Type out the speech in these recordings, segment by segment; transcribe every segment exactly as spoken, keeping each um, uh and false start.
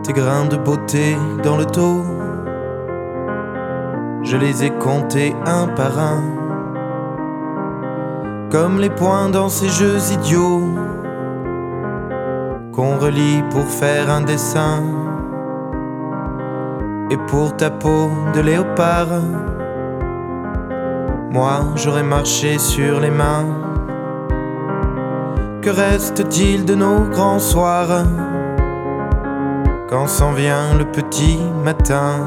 Tes grains de beauté dans le dos, je les ai comptés un par un, comme les points dans ces jeux idiots qu'on relie pour faire un dessin. Et pour ta peau de léopard, moi j'aurais marché sur les mains. Que reste-t-il de nos grands soirs quand s'en vient le petit matin?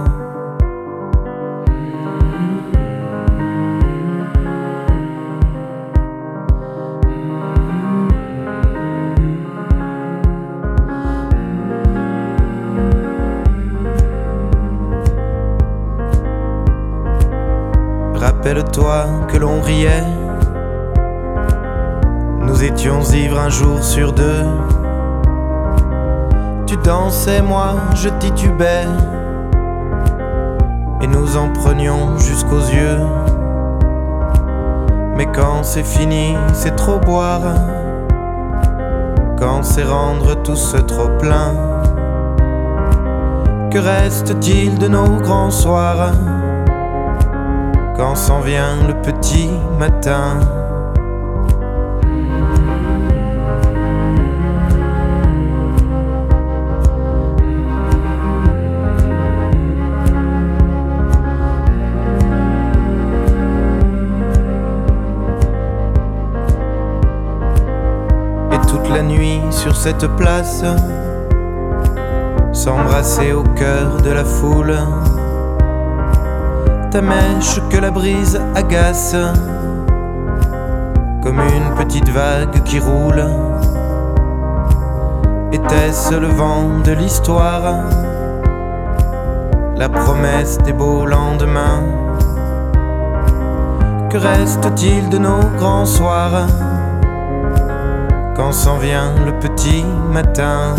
Rappelle-toi que l'on riait, nous étions ivres un jour sur deux. Tu dansais, moi je titubais, et nous en prenions jusqu'aux yeux. Mais quand c'est fini, c'est trop boire, quand c'est rendre tout ce trop plein. Que reste-t-il de nos grands soirs quand s'en vient le petit matin? Et toute la nuit sur cette place, s'embrasser au cœur de la foule, ta mèche que la brise agace, comme une petite vague qui roule. Était-ce le vent de l'histoire, la promesse des beaux lendemains? Que reste-t-il de nos grands soirs quand s'en vient le petit matin?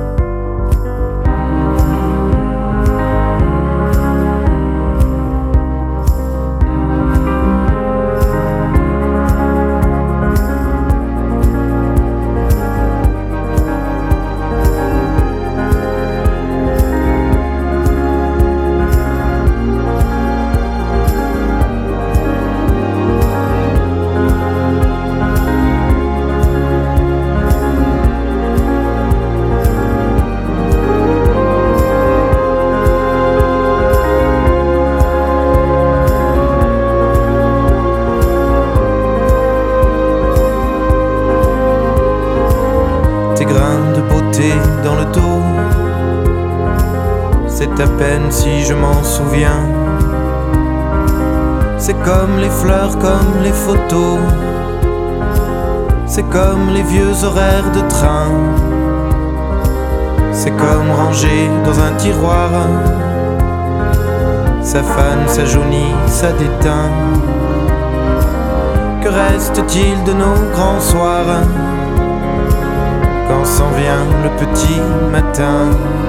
Tes grains de beauté dans le dos, c'est à peine si je m'en souviens. C'est comme les fleurs, comme les photos, c'est comme les vieux horaires de train. C'est comme rangé dans un tiroir, ça fane, ça jaunit, ça déteint. Que reste-t-il de nos grands soirs quand s'en vient le petit matin?